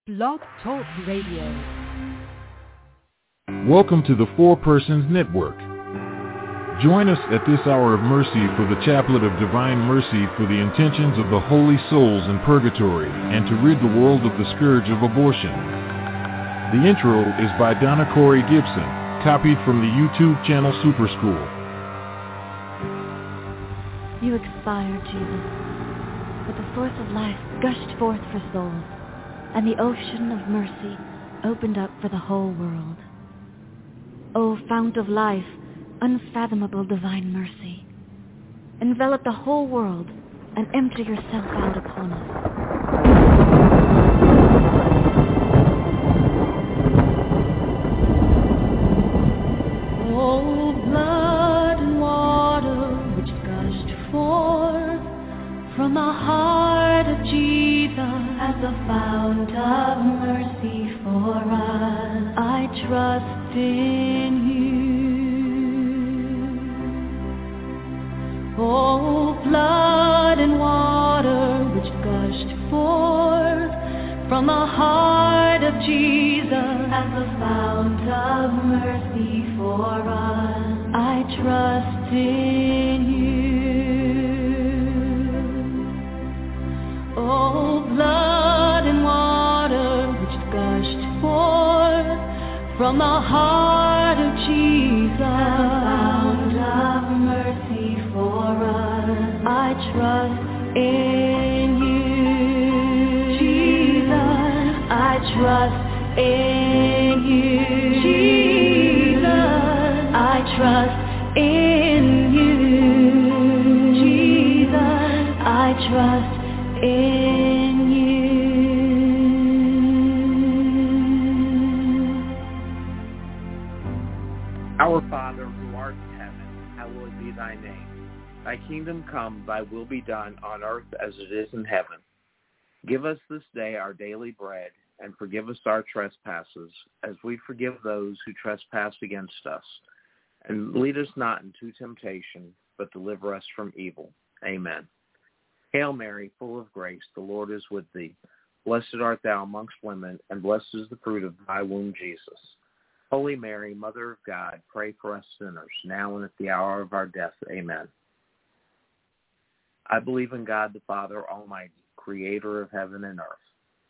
Blog Talk Radio. Welcome to the Four Persons Network. Join us at this hour of mercy for the Chaplet of Divine Mercy for the intentions of the holy souls in purgatory and to rid the world of the scourge of abortion. The intro is by Donna Corey Gibson, copied from the YouTube channel Super School. You expired, Jesus, but the source of life gushed forth for souls, and the ocean of mercy opened up for the whole world. O fount of life, unfathomable divine mercy, envelop the whole world and empty yourself out upon us. O blood and water which gushed forth from the heart of Jesus as a fount of mercy for us, I trust in you. O blood and water which gushed forth from the heart of Jesus as a fount of mercy for us, I trust in you. O blood and water which gushed forth from the heart of Jesus, fount of mercy for us, I trust in you. Jesus, I trust in you. Jesus, I trust in you. Jesus, I trust in you. Our Father, who art in heaven, hallowed be thy name. Thy kingdom come, thy will be done on earth as it is in heaven. Give us this day our daily bread, and forgive us our trespasses, as we forgive those who trespass against us. And lead us not into temptation, but deliver us from evil. Amen. Hail Mary, full of grace, the Lord is with thee. Blessed art thou amongst women, and blessed is the fruit of thy womb, Jesus. Holy Mary, Mother of God, pray for us sinners, now and at the hour of our death. Amen. I believe in God the Father Almighty, creator of heaven and earth,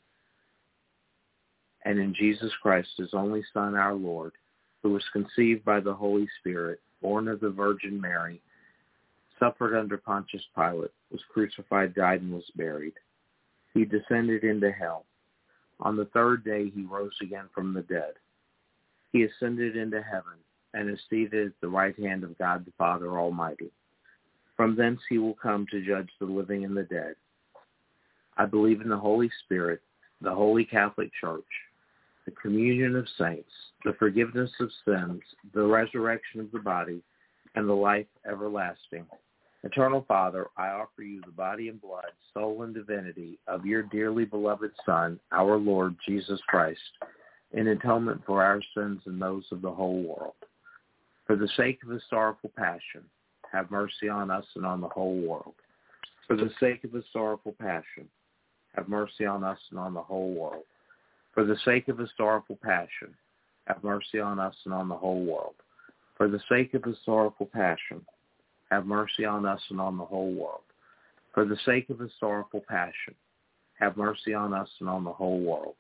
and in Jesus Christ, his only Son, our Lord, who was conceived by the Holy Spirit, born of the Virgin Mary, suffered under Pontius Pilate, was crucified, died, and was buried. He descended into hell. On the third day he rose again from the dead. He ascended into heaven and is seated at the right hand of God the Father Almighty. From thence he will come to judge the living and the dead. I believe in the Holy Spirit, the Holy Catholic Church, the communion of saints, the forgiveness of sins, the resurrection of the body, and the life everlasting. Eternal Father, I offer you the body and blood, soul and divinity of your dearly beloved Son, our Lord Jesus Christ, in atonement for our sins and those of the whole world. For the sake of his sorrowful passion, have mercy on us and on the whole world. For the sake of his sorrowful passion, have mercy on us and on the whole world. For the sake of his sorrowful passion, have mercy on us and on the whole world. For the sake of his sorrowful passion, have mercy on us and on the whole world. For the sake of his sorrowful passion, have mercy on us and on the whole world.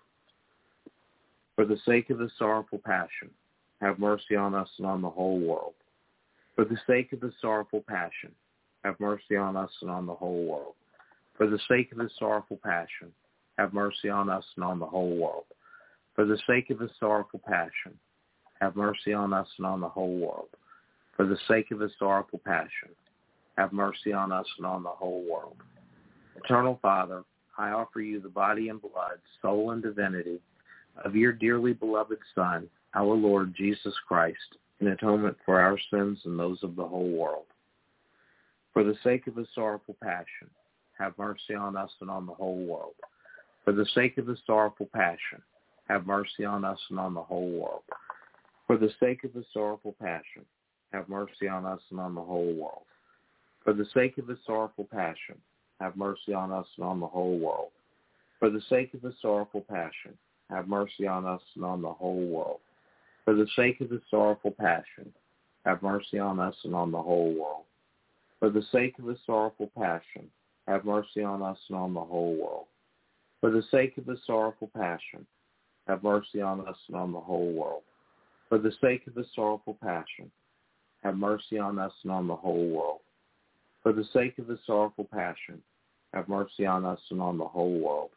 For the sake of his sorrowful passion, have mercy on us and on the whole world. For the sake of his sorrowful passion, have mercy on us and on the whole world. For the sake of his sorrowful passion, have mercy on us and on the whole world. For the sake of his sorrowful passion, have mercy on us and on the whole world. For the sake of his sorrowful passion, have mercy on us and on the whole world. Eternal Father, I offer you the body and blood, soul and divinity of your dearly beloved Son, our Lord Jesus Christ, in atonement for our sins and those of the whole world. For the sake of his sorrowful passion, have mercy on us and on the whole world. For the sake of his sorrowful passion, have mercy on us and on the whole world. For the sake of his sorrowful passion, have mercy on us and on the whole world. For the sake of his sorrowful passion, have mercy on us and on the whole world. For the sake of his sorrowful passion, have mercy on us and on the whole world. For the sake of his sorrowful passion, have mercy on us and on the whole world. For the sake of his sorrowful passion, have mercy on us and on the whole world. For the sake of his sorrowful passion, have mercy on us and on the whole world. For the sake of his sorrowful passion, have mercy on us and on the whole world. For the sake of his sorrowful passion, have mercy on us and on the whole world.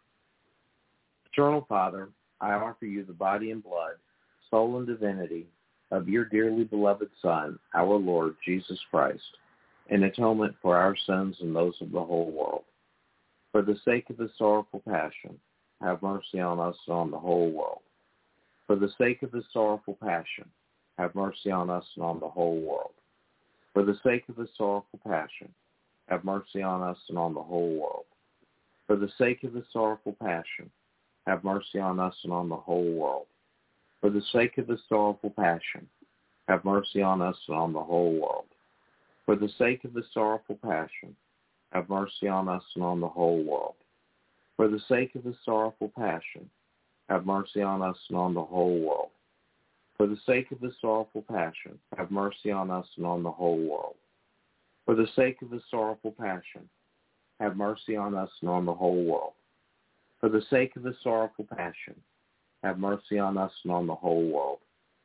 Eternal Father, I offer you the body and blood, soul and divinity of your dearly beloved Son, our Lord Jesus Christ, in atonement for our sins and those of the whole world. For the sake of his sorrowful passion, have mercy on us and on the whole world. For the sake of his sorrowful passion, have mercy on us and on the whole world. For the sake of his sorrowful passion, have mercy on us and on the whole world. For the sake of his sorrowful passion, have mercy on us and on the whole world. For the sake of his sorrowful passion, have mercy on us and on the whole world. For the sake of his sorrowful passion, have mercy on us and on the whole world. For the sake of his sorrowful passion, have mercy on us and on the whole world. For the sake of his sorrowful passion, have mercy on us and on the whole world. For the sake of his sorrowful passion, have mercy on us and on the whole world. For the sake of his sorrowful passion, have mercy on us and on the whole world.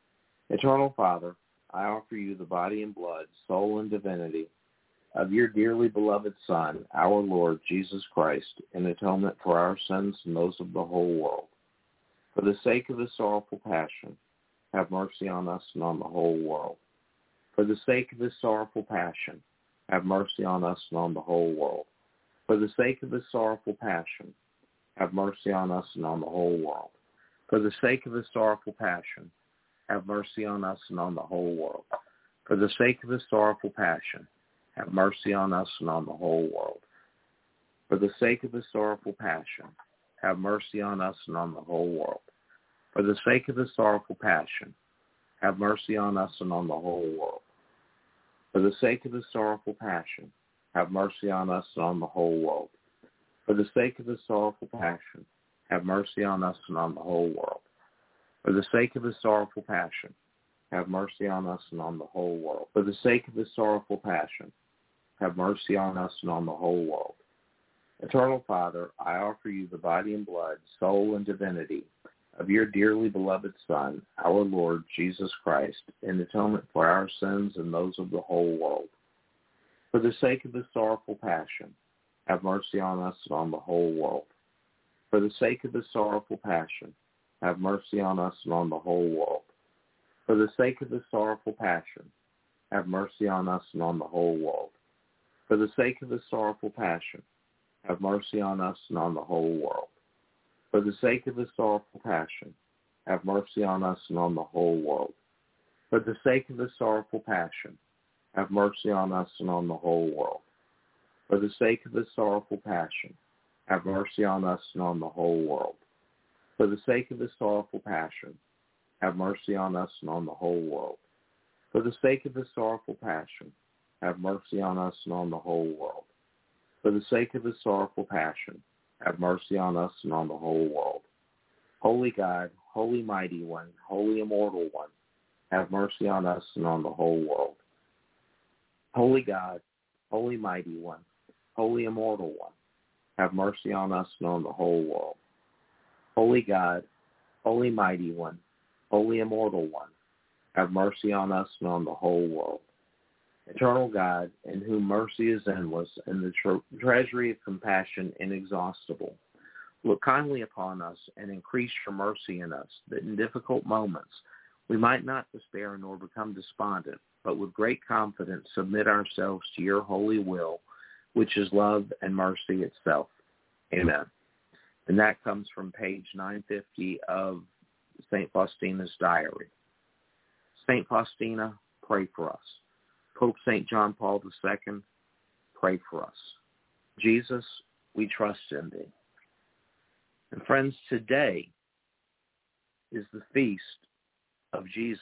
Eternal Father, I offer you the body and blood, soul and divinity of your dearly beloved Son, our Lord Jesus Christ, in atonement for our sins and those of the whole world. For the sake of his sorrowful passion, have mercy on us and on the whole world. For the sake of his sorrowful passion, have mercy on us and on the whole world. For the sake of his sorrowful passion, have mercy on us and on the whole world. For the sake of his sorrowful passion, have mercy on us and on the whole world. For the sake of his sorrowful passion, have mercy on us and on the whole world. For the sake of his sorrowful passion, have mercy on us and on the whole world. For the sake of his sorrowful passion, have mercy on us and on the whole world. For the sake of his sorrowful passion, have mercy on us and on the whole world. For the sake of his sorrowful passion, have mercy on us and on the whole world. For the sake of his sorrowful passion, have mercy on us and on the whole world. For the sake of his sorrowful passion, have mercy on us and on the whole world. Eternal Father, I offer you the body and blood, soul and divinity of your dearly beloved Son, our Lord Jesus Christ, in atonement for our sins and those of the whole world. For the sake of his sorrowful passion, have mercy on us and on the whole world. For the sake of his sorrowful passion, have mercy on us and on the whole world. For the sake of his sorrowful passion, have mercy on us and on the whole world. For the sake of his sorrowful passion, have mercy on us and on the whole world. For the sake of his sorrowful passion, have mercy on us and on the whole world. For the sake of his sorrowful passion, have mercy on us and on the whole world. For the sake of his sorrowful passion, have mercy on us and on the whole world. For the sake of his sorrowful passion, have mercy on us and on the whole world. For the sake of his sorrowful passion, have mercy on us and on the whole world. For the sake of his sorrowful passion, have mercy on us and on the whole world. Holy God, Holy Mighty One, Holy Immortal One, have mercy on us and on the whole world. Holy God, Holy Mighty One, Holy Immortal One, have mercy on us and on the whole world. Holy God, Holy Mighty One, Holy Immortal One, have mercy on us and on the whole world. Eternal God, in whom mercy is endless and the treasury of compassion inexhaustible, look kindly upon us and increase your mercy in us, that in difficult moments we might not despair nor become despondent, but with great confidence submit ourselves to your holy will, which is love and mercy itself. Amen. And that comes from page 950 of St. Faustina's diary. St. Faustina, pray for us. Pope St. John Paul II, pray for us. Jesus, we trust in thee. And friends, today is the feast of Jesus.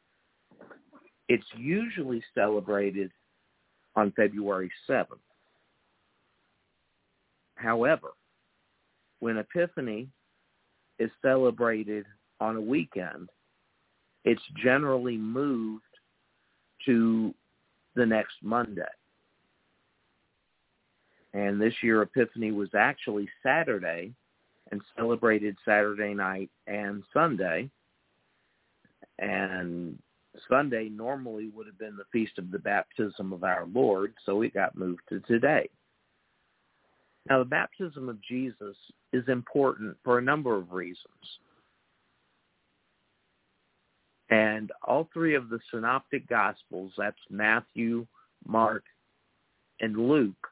It's usually celebrated on February 7th. However, when Epiphany is celebrated on a weekend, it's generally moved to the next Monday. And this year, Epiphany was actually Saturday and celebrated Saturday night and Sunday. And Sunday normally would have been the Feast of the Baptism of our Lord, so it got moved to today. Now, the baptism of Jesus is important for a number of reasons. And all three of the synoptic Gospels, that's Matthew, Mark, and Luke,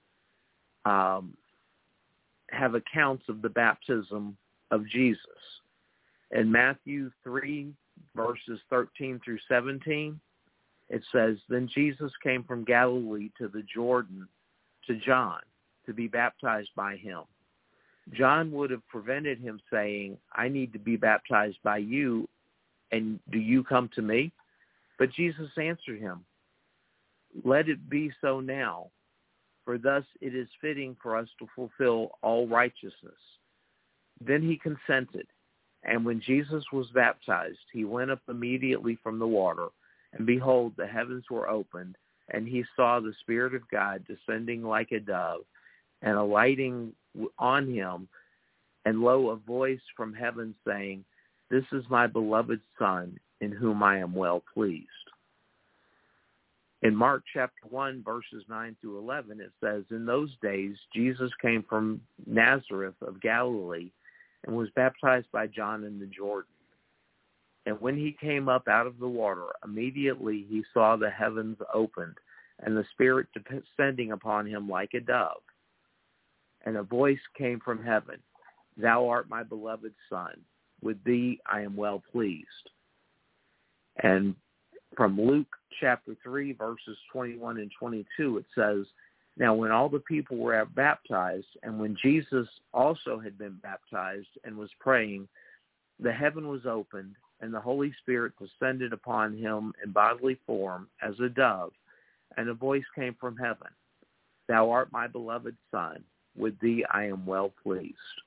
have accounts of the baptism of Jesus. In Matthew 3, verses 13 through 17, it says, "Then Jesus came from Galilee to the Jordan to John to be baptized by him. John would have prevented him, saying, 'I need to be baptized by you, and do you come to me?' But Jesus answered him, 'Let it be so now, for thus it is fitting for us to fulfill all righteousness.' Then he consented. And when Jesus was baptized, he went up immediately from the water, and behold, the heavens were opened, and he saw the Spirit of God descending like a dove, and alighting on him, and lo, a voice from heaven saying, 'This is my beloved Son, in whom I am well pleased.'" In Mark chapter 1, verses 9 through 11, it says, "In those days Jesus came from Nazareth of Galilee, and was baptized by John in the Jordan. And when he came up out of the water, immediately he saw the heavens opened, and the Spirit descending upon him like a dove. And a voice came from heaven, 'Thou art my beloved Son, with thee I am well pleased.'" And from Luke chapter 3, verses 21 and 22, it says, "Now when all the people were baptized, and when Jesus also had been baptized and was praying, the heaven was opened, and the Holy Spirit descended upon him in bodily form as a dove, and a voice came from heaven, 'Thou art my beloved Son, with thee I am well pleased.'"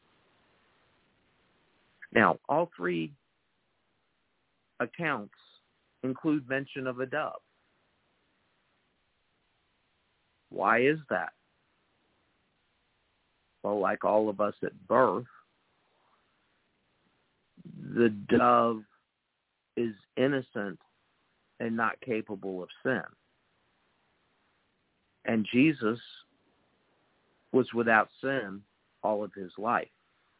Now, all three accounts include mention of a dove. Why is that? Well, like all of us at birth, the dove is innocent and not capable of sin. And Jesus was without sin all of his life.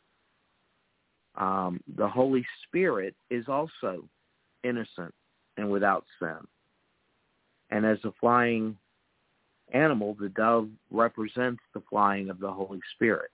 The Holy Spirit is also innocent and without sin. And as a flying animal, the dove represents the flying of the Holy Spirit.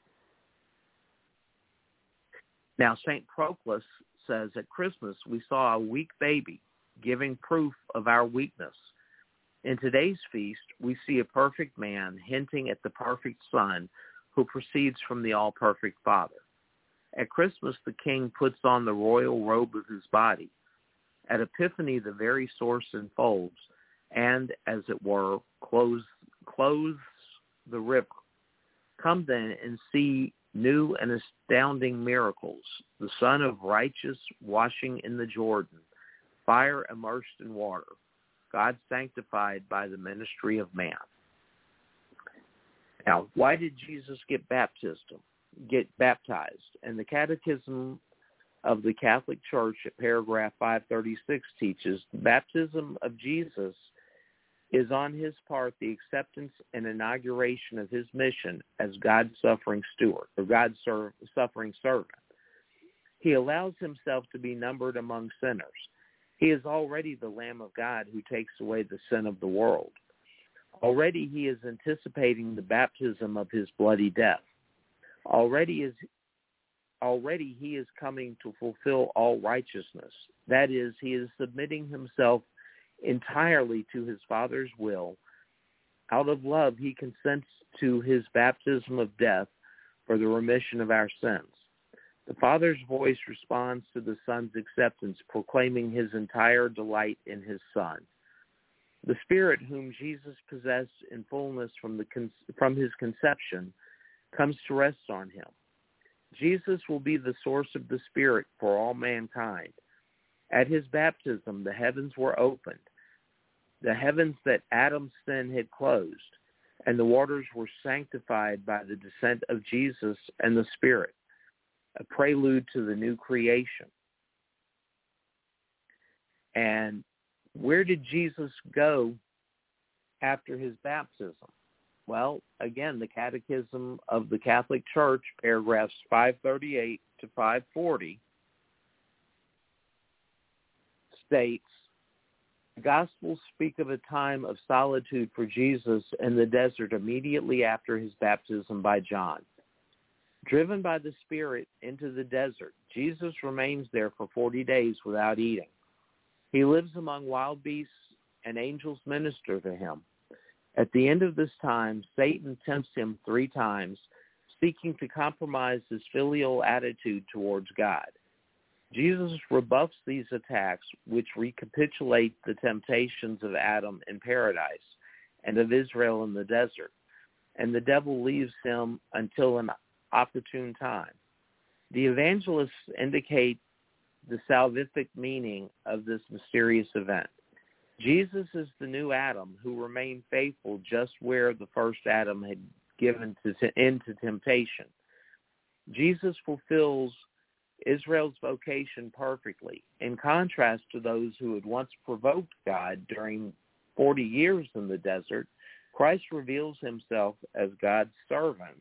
Now, St. Proclus says, "At Christmas we saw a weak baby giving proof of our weakness. In today's feast, we see a perfect man hinting at the perfect Son who proceeds from the all-perfect Father. At Christmas, the King puts on the royal robe of his body. At Epiphany, the very source unfolds, and, as it were, clothes the river. Come then and see new and astounding miracles, the Son of Righteous washing in the Jordan, fire immersed in water, God sanctified by the ministry of man." Now, why did Jesus get baptized? And the Catechism of the Catholic Church at paragraph 536 teaches, "The baptism of Jesus is on his part the acceptance and inauguration of his mission as God's suffering steward, or God's suffering servant. He allows himself to be numbered among sinners. He is already the Lamb of God who takes away the sin of the world. Already he is anticipating the baptism of his bloody death. Already he is coming to fulfill all righteousness. That is, he is submitting himself entirely to his Father's will. Out of love, he consents to his baptism of death for the remission of our sins. The Father's voice responds to the Son's acceptance, proclaiming his entire delight in his Son. The Spirit, whom Jesus possessed in fullness from his conception, comes to rest on him. Jesus will be the source of the Spirit for all mankind. At his baptism, the heavens were opened, the heavens that Adam's sin had closed, and the waters were sanctified by the descent of Jesus and the Spirit, a prelude to the new creation. And where did Jesus go after his baptism? Well, again, the Catechism of the Catholic Church, paragraphs 538 to 540, states, the Gospels speak of a time of solitude for Jesus in the desert immediately after his baptism by John. Driven by the Spirit into the desert, Jesus remains there for 40 days without eating. He lives among wild beasts, and angels minister to him. At the end of this time, Satan tempts him 3 times, seeking to compromise his filial attitude towards God. Jesus rebuffs these attacks, which recapitulate the temptations of Adam in paradise and of Israel in the desert, and the devil leaves him until an opportune time. The evangelists indicate the salvific meaning of this mysterious event. Jesus is the new Adam who remained faithful just where the first Adam had given into temptation. Jesus fulfills Israel's vocation perfectly, in contrast to those who had once provoked God during 40 years in the desert. Christ reveals himself as God's servant,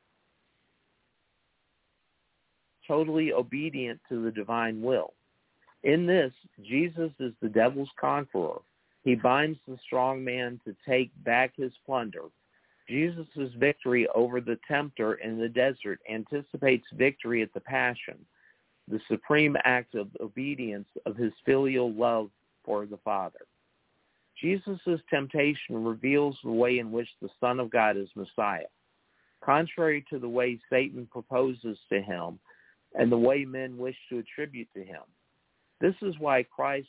totally obedient to the divine will. In this, Jesus is the devil's conqueror. He binds the strong man to take back his plunder. Jesus' victory over the tempter in the desert anticipates victory at the Passion, the supreme act of obedience of his filial love for the Father. Jesus' temptation reveals the way in which the Son of God is Messiah, contrary to the way Satan proposes to him and the way men wish to attribute to him. This is why Christ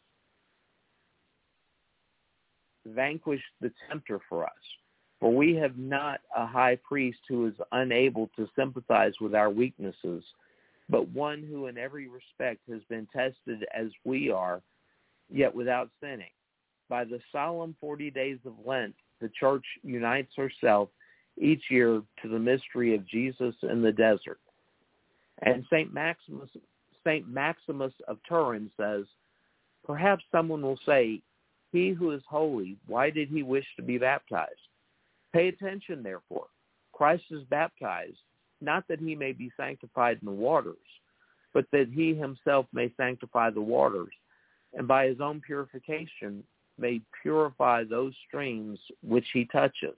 vanquished the tempter for us. For we have not a high priest who is unable to sympathize with our weaknesses, but one who in every respect has been tested as we are, yet without sinning. By the solemn 40 days of Lent, the Church unites herself each year to the mystery of Jesus in the desert. And St. Maximus of Turin says, perhaps someone will say, he who is holy, why did he wish to be baptized? Pay attention, therefore. Christ is baptized, not that he may be sanctified in the waters, but that he himself may sanctify the waters, and by his own purification may purify those streams which he touches.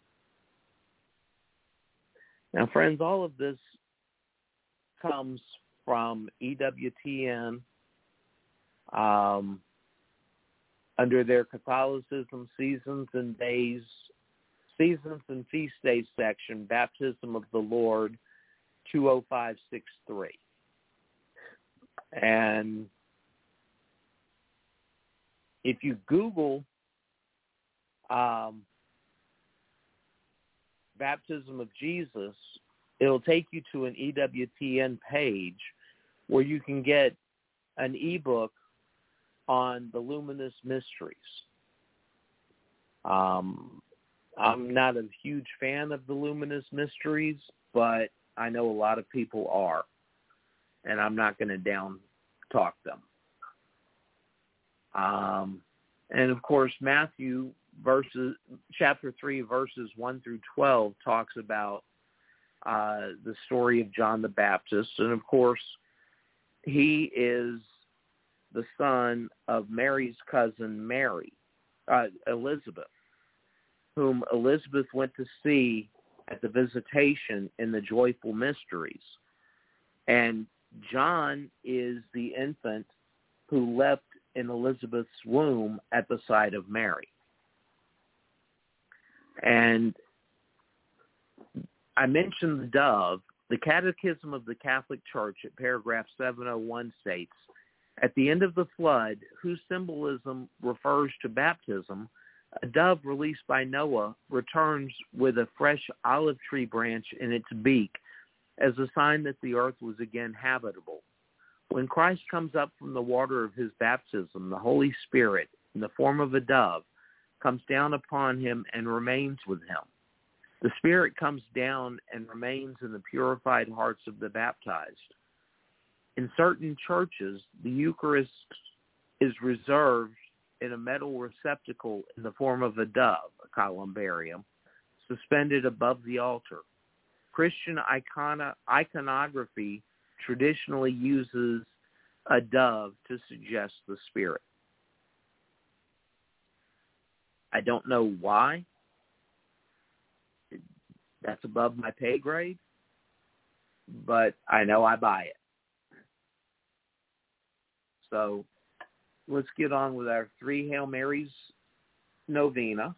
Now, friends, all of this comes from EWTN under their Catholicism Seasons and Feast Days section, Baptism of the Lord 20563. And if you Google Baptism of Jesus, it'll take you to an EWTN page where you can get an ebook on the luminous mysteries. I'm not a huge fan of the luminous mysteries, but I know a lot of people are, and I'm not going to down talk them. And of course, Matthew chapter 3, verses 1 through 12 talks about the story of John the Baptist. And of course, he is the son of Mary's cousin Mary, Elizabeth, whom Elizabeth went to see at the visitation in the joyful mysteries. And John is the infant who leapt in Elizabeth's womb at the sight of Mary. And I mentioned the dove. The Catechism of the Catholic Church at paragraph 701 states, at the end of the flood, whose symbolism refers to baptism, a dove released by Noah returns with a fresh olive tree branch in its beak as a sign that the earth was again habitable. When Christ comes up from the water of his baptism, the Holy Spirit, in the form of a dove, comes down upon him and remains with him. The Spirit comes down and remains in the purified hearts of the baptized. In certain churches, the Eucharist is reserved in a metal receptacle in the form of a dove, a columbarium, suspended above the altar. Christian iconography traditionally uses a dove to suggest the Spirit. I don't know why. That's above my pay grade, but I know I buy it. So let's get on with our 3 Hail Marys novena.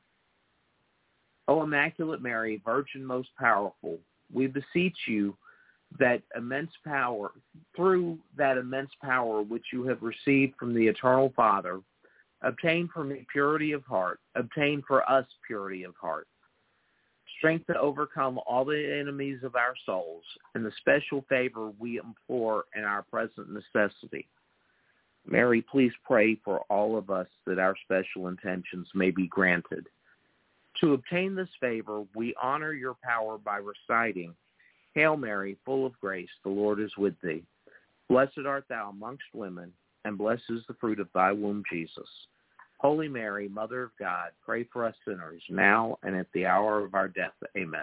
O Immaculate Mary, Virgin most powerful, we beseech you that immense power, through that immense power which you have received from the Eternal Father, obtain for me purity of heart, obtain for us purity of heart, strength to overcome all the enemies of our souls, and the special favor we implore in our present necessity. Mary, please pray for all of us that our special intentions may be granted. To obtain this favor, we honor your power by reciting, Hail Mary, full of grace, the Lord is with thee. Blessed art thou amongst women, and blessed is the fruit of thy womb, Jesus. Holy Mary, Mother of God, pray for us sinners, now and at the hour of our death. Amen.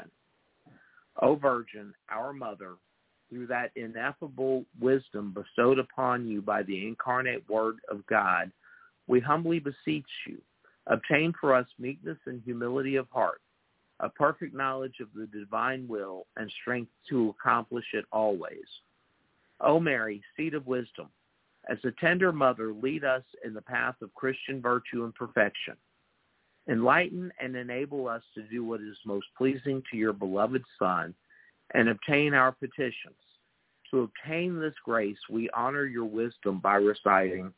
O Virgin, our Mother, through that ineffable wisdom bestowed upon you by the incarnate Word of God, we humbly beseech you, obtain for us meekness and humility of heart, a perfect knowledge of the divine will, and strength to accomplish it always. O Mary, seat of wisdom, as a tender mother, lead us in the path of Christian virtue and perfection. Enlighten and enable us to do what is most pleasing to your beloved Son, and obtain our petitions. To obtain this grace, we honor your wisdom by reciting,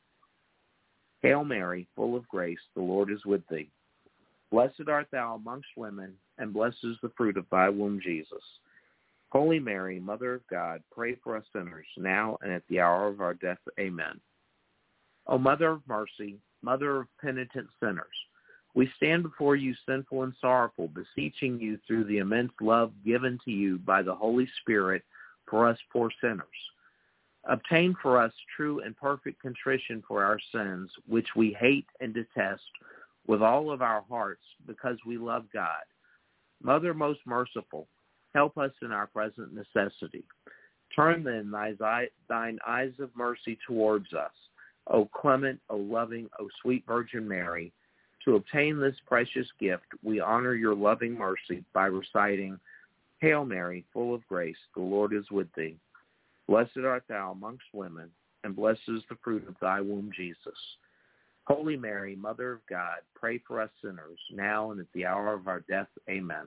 Hail Mary, full of grace, the Lord is with thee. Blessed art thou amongst women, and blessed is the fruit of thy womb, Jesus. Holy Mary, Mother of God, pray for us sinners, now and at the hour of our death. Amen. O Mother of mercy, Mother of penitent sinners, we stand before you sinful and sorrowful, beseeching you through the immense love given to you by the Holy Spirit for us poor sinners. Obtain for us true and perfect contrition for our sins, which we hate and detest with all of our hearts because we love God. Mother most merciful, help us in our present necessity. Turn then thine eyes of mercy towards us, O clement, O loving, O sweet Virgin Mary. To obtain this precious gift, we honor your loving mercy by reciting, Hail Mary, full of grace, the Lord is with thee. Blessed art thou amongst women, and blessed is the fruit of thy womb, Jesus. Holy Mary, Mother of God, pray for us sinners, now and at the hour of our death. Amen.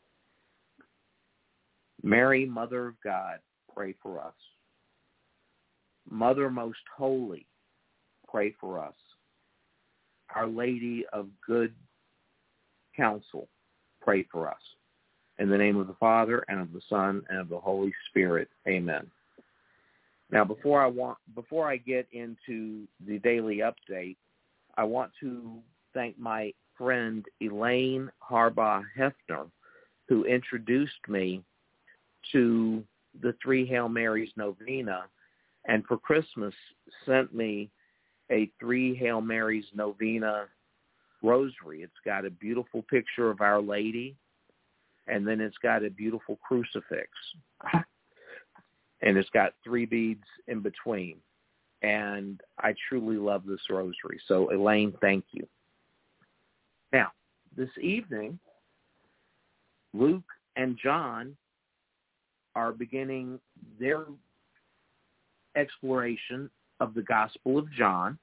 Mary, Mother of God, pray for us. Mother most holy, pray for us. Our Lady of good counsel, pray for us. In the name of the Father, and of the Son, and of the Holy Spirit. Amen. Now, before I get into the daily update, I want to thank my friend Elaine Harbaugh Hefner, who introduced me to the 3 Hail Marys novena, and for Christmas sent me a 3 Hail Marys novena rosary. It's got a beautiful picture of Our Lady, and then it's got a beautiful crucifix. And it's got 3 beads in between. And I truly love this rosary. So, Elaine, thank you. Now, this evening, Luke and John are beginning their exploration of the Gospel of John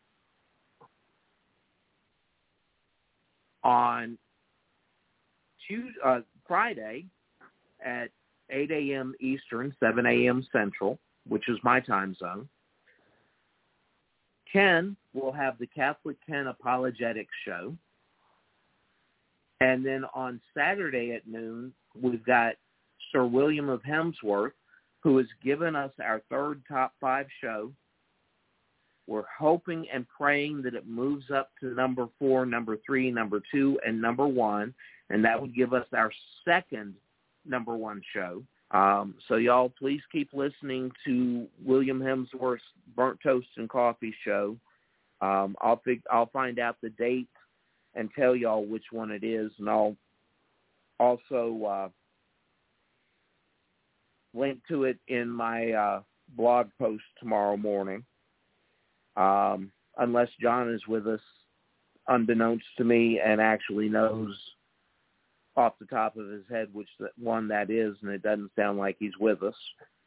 on Friday at 8 a.m. Eastern, 7 a.m. Central, which is my time zone. Ken will have the Catholic Ken Apologetics Show. And then on Saturday at noon, we've got Sir William of Hemsworth who has given us our third Top 5 show. We're hoping and praying that it moves up to number 4, number 3, number 2, and number 1, and that would give us our second number 1 show. So y'all, please keep listening to William Hemsworth's Burnt Toast and Coffee show. I'll find out the date and tell y'all which one it is, and I'll also link to it in my blog post tomorrow morning. Unless John is with us, unbeknownst to me, and actually knows off the top of his head which one that is, and it doesn't sound like he's with us.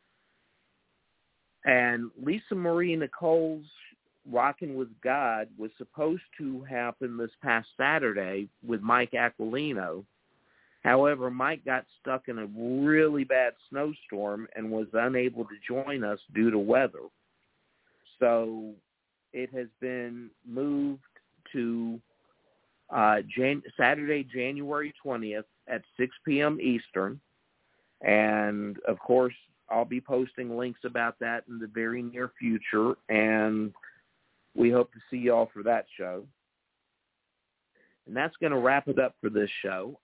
And Lisa Marie Nicole's Rockin' with God was supposed to happen this past Saturday with Mike Aquilino. However, Mike got stuck in a really bad snowstorm and was unable to join us due to weather. So it has been moved to Saturday, January 20th at 6 p.m. Eastern. And, of course, I'll be posting links about that in the very near future, and we hope to see you all for that show. And that's going to wrap it up for this show.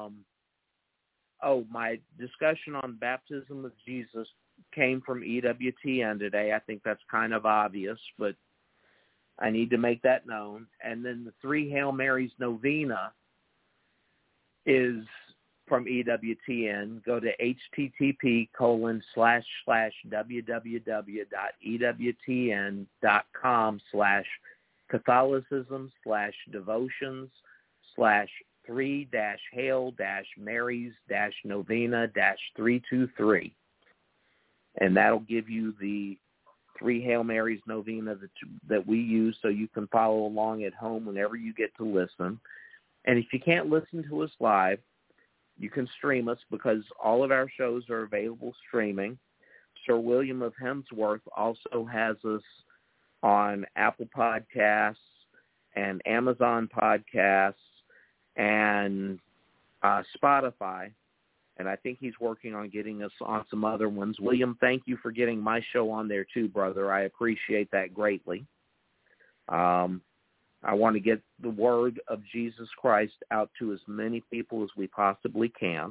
My discussion on baptism of Jesus came from EWTN today. I think that's kind of obvious, but I need to make that known. And then the 3 Hail Marys novena is from EWTN. Go to http://www.ewtn.com/Catholicism/devotions/3-Hail-Marys-novena-323. And that'll give you the 3 Hail Marys novena that we use, so you can follow along at home whenever you get to listen. And if you can't listen to us live, you can stream us, because all of our shows are available streaming. Sir William of Hemsworth also has us on Apple Podcasts and Amazon Podcasts and Spotify. And I think he's working on getting us on some other ones. William, thank you for getting my show on there too, brother. I appreciate that greatly. I want to get the word of Jesus Christ out to as many people as we possibly can.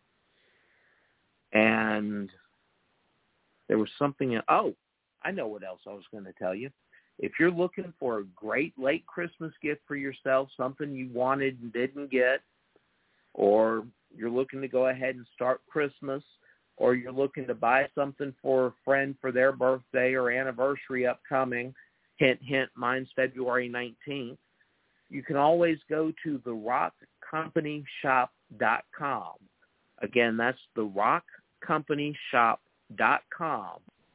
And there was something, I know what else I was going to tell you. If you're looking for a great late Christmas gift for yourself, something you wanted and didn't get, or you're looking to go ahead and start Christmas, or you're looking to buy something for a friend for their birthday or anniversary upcoming, hint, hint, mine's February 19th, you can always go to therockcompanyshop.com. Again, that's therockcompanyshop.com.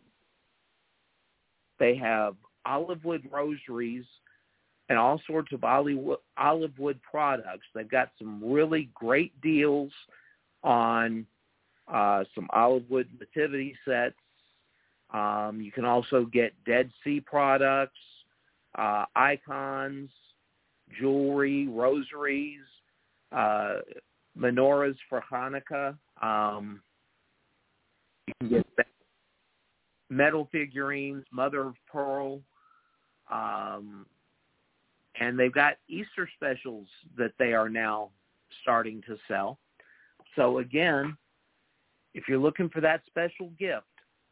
They have olive wood rosaries and all sorts of olive wood products. They've got some really great deals on some olive wood nativity sets. You can also get Dead Sea products, icons, jewelry, rosaries, menorahs for Hanukkah. You can get metal figurines, mother of pearl, and they've got Easter specials that they are now starting to sell. So again, if you're looking for that special gift,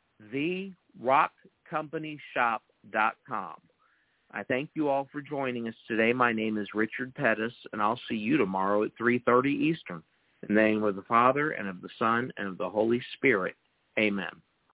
therockcompanyshop.com. I thank you all for joining us today. My name is Richard Pettis, and I'll see you tomorrow at 3:30 Eastern. In the name of the Father, and of the Son, and of the Holy Spirit. Amen.